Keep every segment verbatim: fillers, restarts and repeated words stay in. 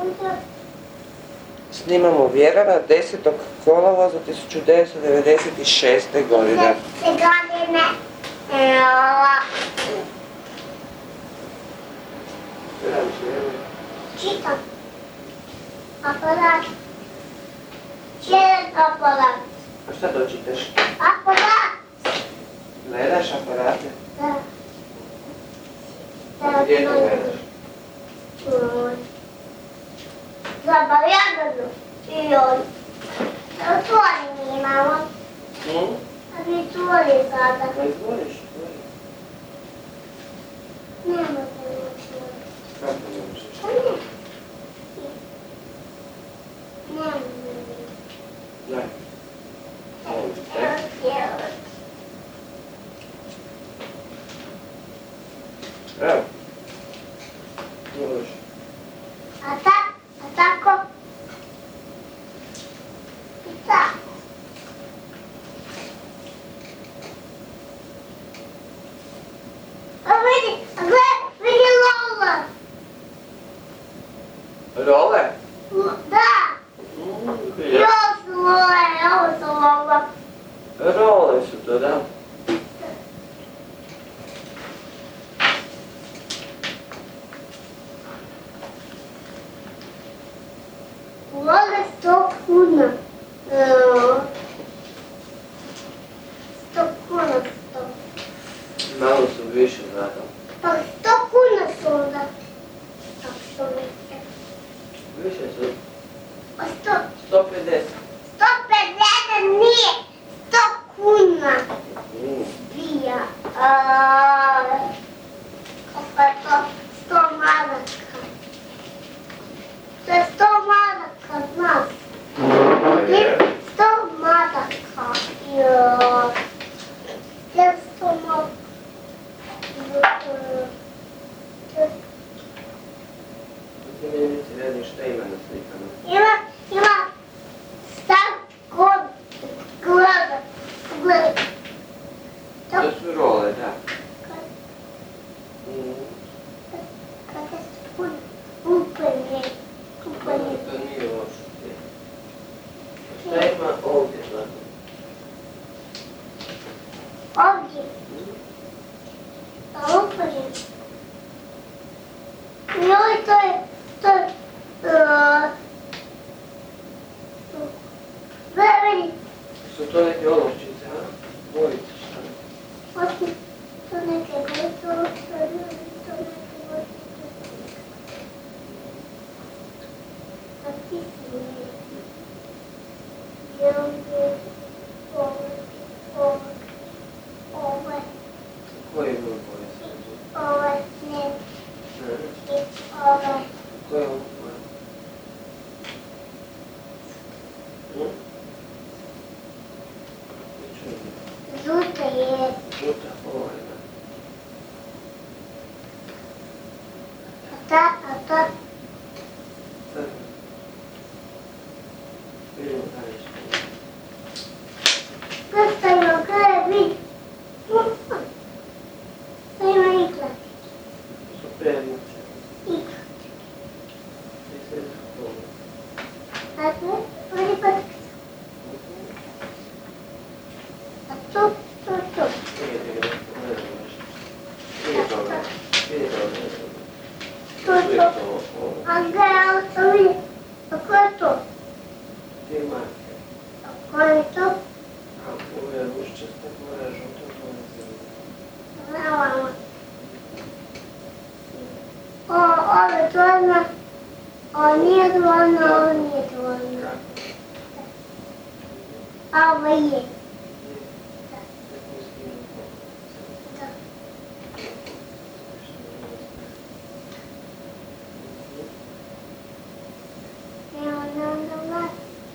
Snimamo Vjerana desetog kolovoza tisuću devetsto devedeset šeste. godine. godine. Evo. Čitam. Aparat. Čelik aparat. A šta to čitaš? Aparat. Gledaš aparate? Da. A gdje to gledaš? Zabavljagano. I on. Otvori mi, mamo. Hmm? A mi otvori sada. Pa izvoliš, izvoli. Ne može otvori. Kako ne možeš? Pa ne. Ne može. Daj. Ovdje. Evo. Možeš. A tak, a tako? I tako. A vidi, a gled, vidi Lola. Role? Da. Mm, ja. Ovo su Lola, ovo su Lola. Role su to, da. Lola sto kuna. Sto kuna sto. Malo su više, znate. Pa sto kuna su onda. Tako što misle. Više su. A sto, sto pedeset. sto pedeset nije. Sto kuna. Mm. Bija. A, kako je to? Sto maraka. To je sto maraka, znaš. Je. Sto maraka. Jo. Je sto maraka. Ti mi nisi redi šta ima na slikama. Ima, ima star kod gleda. Gleda. To su role, da. Mm. Kada se puni kupanje. Kupanje. To nije loše. Šta ima ovdje, znate? Ovdje. A upanje. Joj, to je, to je, uh, vidi, Su to neke olovčice, a? Bojice, šta ne? osim, to neke bojice, to neke bojice. A ti si mi. Jel, ove, ove, ove, Koje je ovo bojice? ove, ne, Ne. i ove. Koje je ovo boje? Hm? Ne čujem. Žuta je, Žuta, ovo je, da. a ta, a ta, Sad. Vidimo dalje što je. prstano, kada vidi. To ima iglak, Su prednice. iglak. I sve su to. A tu, vidi patka. A tu, tu, tu. Vidite ga, ne znam nešto. Nije dobro. Nije dobro. Tu, tu. A gdje je to vidi? A ko je to? Ti marke. A ko je to? A ovo je ruščasta, ovo je žuta, ovo je zelena. Znamo. O, ovo je dvorna. Ovo nije dvorna, ovo nije dvorna. A ovo je. Da. Evo nam da vlast.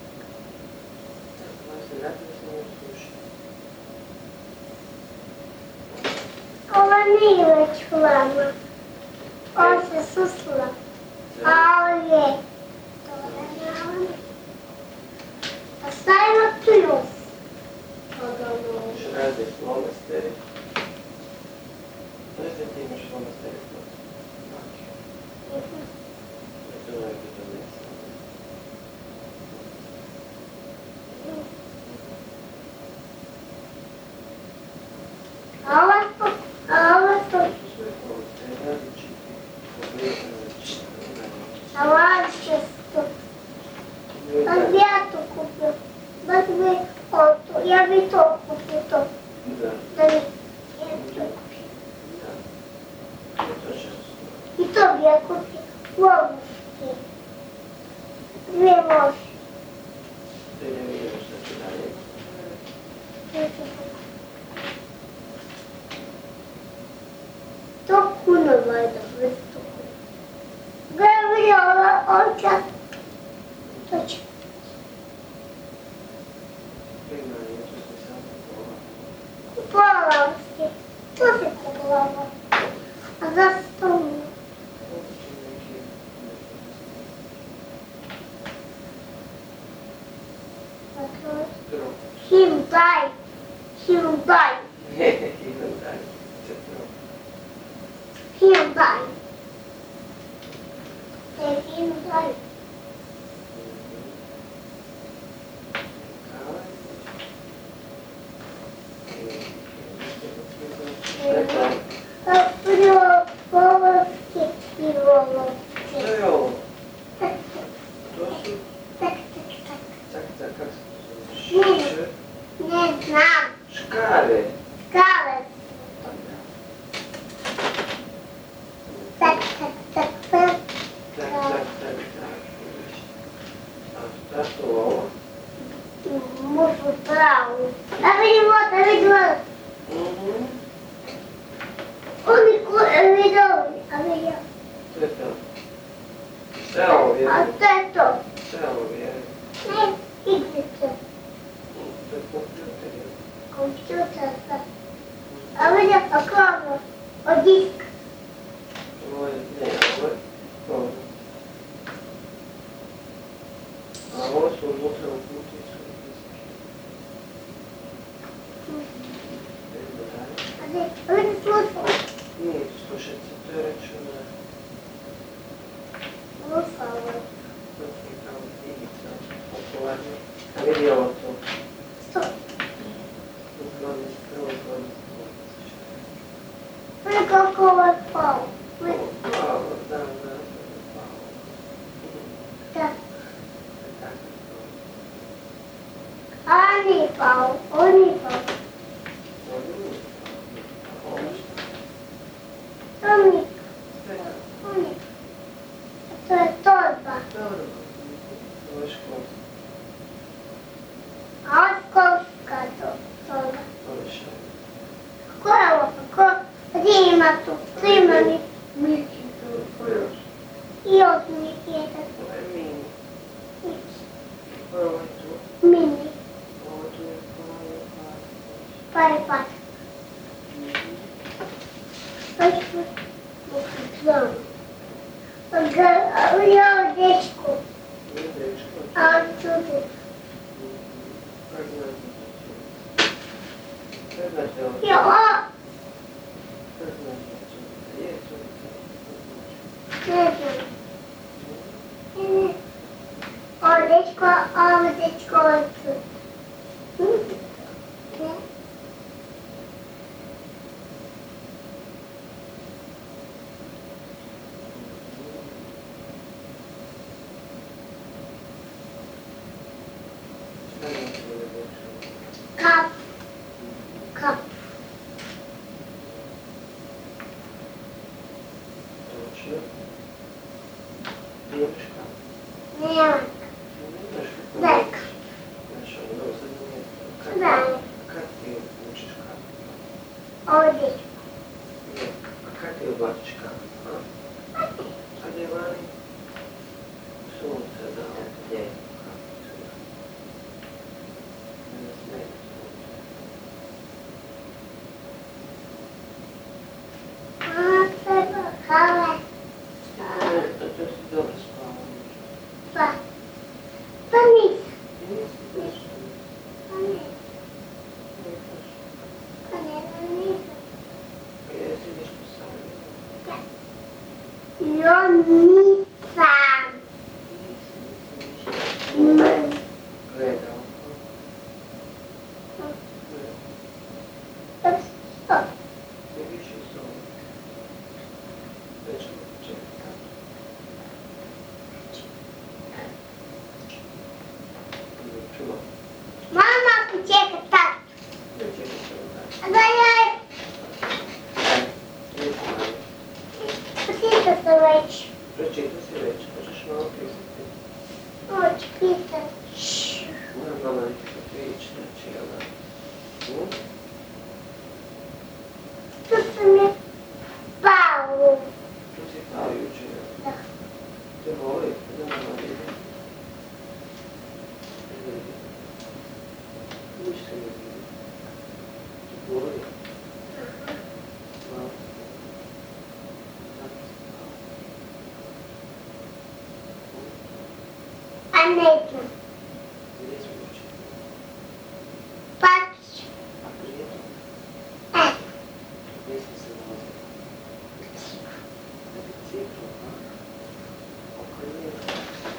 Ovo nije već vlama. Ovo se susla. A ovo je. To je vlama. A šta ima tu još? Od ono. Rade flomasteri. Znaš da ti imaš flomasteri? To A ovo to, a ovo to, a ovo će to. A gdje ja to kupio? Baš bi to, ja bi to kupio to. Da. Da bi, ja bi to kupio. I to bi ja kupio. Lomuški. Dvije loši. Te ne vidim šta će dalje. To kuno vajda, bez to kuno. Gledaj vidi ova oča. To će. Prima, neću se samo pola. Kupovala se. To se kupovala. A zašto to nije? Hyundai. Hyundai. Hyundai. Hyundai. To je Hyundai. Prvo polovke i volovke. Što je ovo? Tak, To su... tak, tak, tak. Cak, cak, kak se to zove? Ne. Š- Ne znam. Škare. Skale. Tak, tak, tak, tak. Tak, tak, tak, tak. A šta su ovo? Mušu pravu. A vidi voda, vidi voda. Mhm. Oni koji vidi ovi, a vidi ovi. To je to. Šta je ovo A vjeri? to je to. Šta je ovo vjeri? Ne, igrice. To je kompjuter. je. Kompjuter, da. A vidi okroglo. Od diska. Ovo je, ne, ovo je ovo. A ovo su unutra u kutiji su diski. Idemo dalje. A vidi, a vidi slušalo. Nije slušajte, to je računar. Slušalo. To je kao igica, popularno. A vidi ovo to. Što? Ukloni, prvo ukloni. Vidi kako ovo je pao. Vidi, Pao, da, da, pao. da. Tako to. A nije pao, on nije pao. Ovo nije pao. Ovo što? To nije, Sve tako. to nije. A to je torba. Dobro, ovo je školska. A od školska to, torba. Ovo je šalje. Ko je ovo? Ko? Gdje ima tu? Tu ima mi. Miki, to je ko još? I od njih jedan. Ovo je mini. Nič. Ovo je tu. Mini. Ovo tu je kao je pa. Pa je pat. Pa je pat. Znam. A ja dečku. Nije dečko. A čudu. Kako znate to? Kako znate ovo? Ja, o! Kako znate to? Je to? Ne znam. Ne, ne. O dečko, a ovo dečko je tu. Hm? Ne. Šta je to da dečko? Kap. Kap. Točno. Imaš kako? Nema. Imaš kako? Dek. Znaš, ono sad nije to. Kako? Da. Kad ti učiš kako? Ovo dečko. Ne, a kad ti ubaciš kako? A? Sad je vani sunce, da, gdje? Kako se da? Ne smije sunce. A, treba kave. Ne, to to si dobro spava. Pa. Pa nisam. Nisi baš. Pa ne. Ne baš. Pa ne, pa nisam. Jesi nešto sanjao? Ja nisam. Pročita si već, možeš malo pisati. Hoću pisat. Normalno neki papirić, znači, jel da? Hm? Tu sam je pao. Tu si pao jučer, jel? Da. Te voli, ne malo vidi. Ništa ne vidi. Te voli. Malo. A neću. Gdje smo jučer? Pa ću. A prije to? E. Gdje smo se nalazili? Na biciklu, a? Oko lijepo.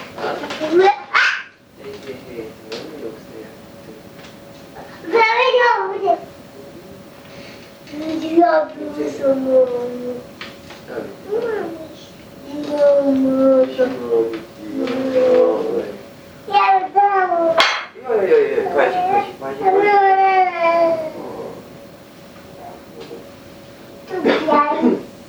Hej, hej, hej, nemoj dok stajati. Zavedi ovdje. Ja sam mogu. Stavi. Ja mogu. Ja dam. Joj, joj, joj, pađi, pađi, pađi, pađi. Tu ja.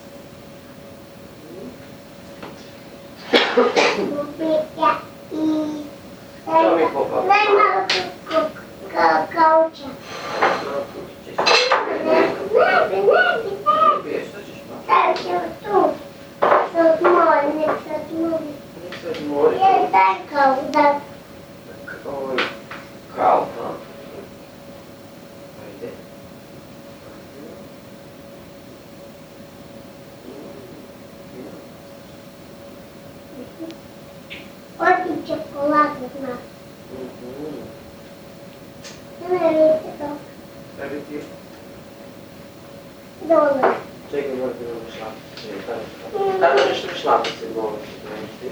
Ubija i... To mi popao. Nema kauča. Malo kući ćeš. Ne, ne, ne, ne. Biješ, što ćeš malo? Sad ćemo tu. Sad moj, nek sad moj. Nek sad mori. Je daj kao da... Ovo je kao, ha? Ajde. Odi čokoladu zna. Mhm. Ne vidite to. Stavi ti. Dole. Čekaj, moram ti novu šlapicu. Ne, tamo šlapicu. Tamo ćeš mi šlapice, molim ti, ne ti.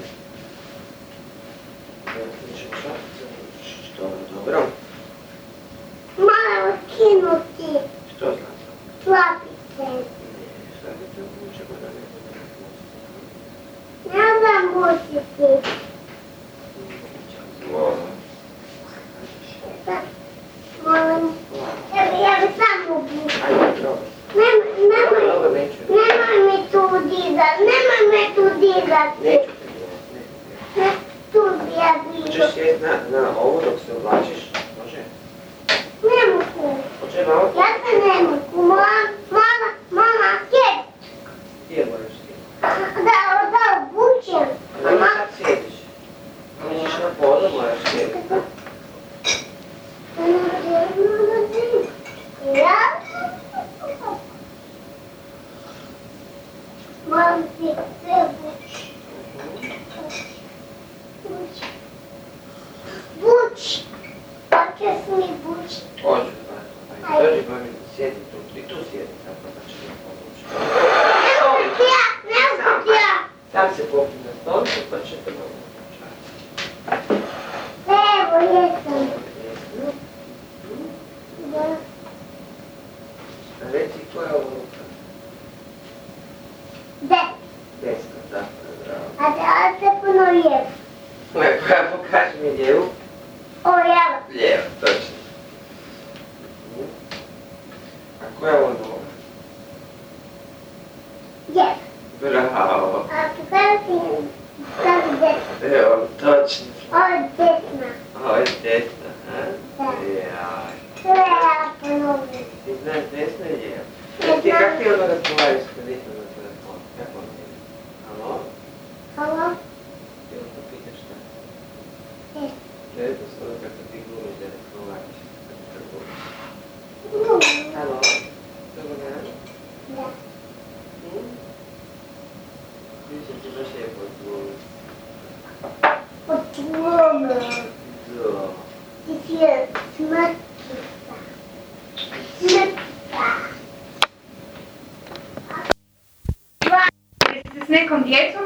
Evo ti ćeš mi šlapice, što je dobro. Malo skinuti Što znači? šlapice. Ne, šlapice učemo da ne bude pustiti. Ne znam pustiti. Molim. Molim. Ja bi, ja bi sam ubila. Ajde, probaj. Nemoj, nemoj, Dobro, neću. nemoj me tu dizat, nemoj me tu dizati. Neću te gledati, ne. Ne, tu bi ja bila. Hoćeš sjeti na, na ovo dok se oblačiš? Može? Ne mogu. Hoće malo? Ja se ne mogu. Mama, mama, mama, sjedi. Gdje moraš sjeti? Da, da, obučem. Ne moraš sad sjediš. Nećeš na podu, moraš sjeti. Ja? Moram ti sve obući. Bući. Bući. Hoćeš mi bući? Hoću, da. Ajde, dođi pa mi sjedi tu. I tu sjedi, tako da će mi pomoći. Ne mogu ti ja, ne mogu ti ja. Tam se popni na stolicu pa će te malo pomoći. Evo, jesam. Da. A reci koja je ovo ruka? Desna. Desna, tako je, bravo. A da, a se ponovim. Koja pokaži mi lijevu? O, evo. Lijevo, točno. A koja je ovo noga? Jes. Bravo. A pokaži ti kako desna. Evo, točno. O, desna. Ovo je desna, ha? Da. Jaj. Sve ja ponovim. Ti znaš desno i lijevo. Ne Ti znam. kak ti ono razgovaraš s kreditom na telefon? Kako on je? Halo? Halo? Ti on to pitaš šta? Jes. Ne znam svoje kako ti glumiš da ne provadiš. Kako te glumiš. Glumim. Halo? Dobar dan? Da. Hm? Mislim ti baš lijepo odglumiti. Od glumim. Da. Ti si je smrtica. Smrtica. Jeste s nekom djecom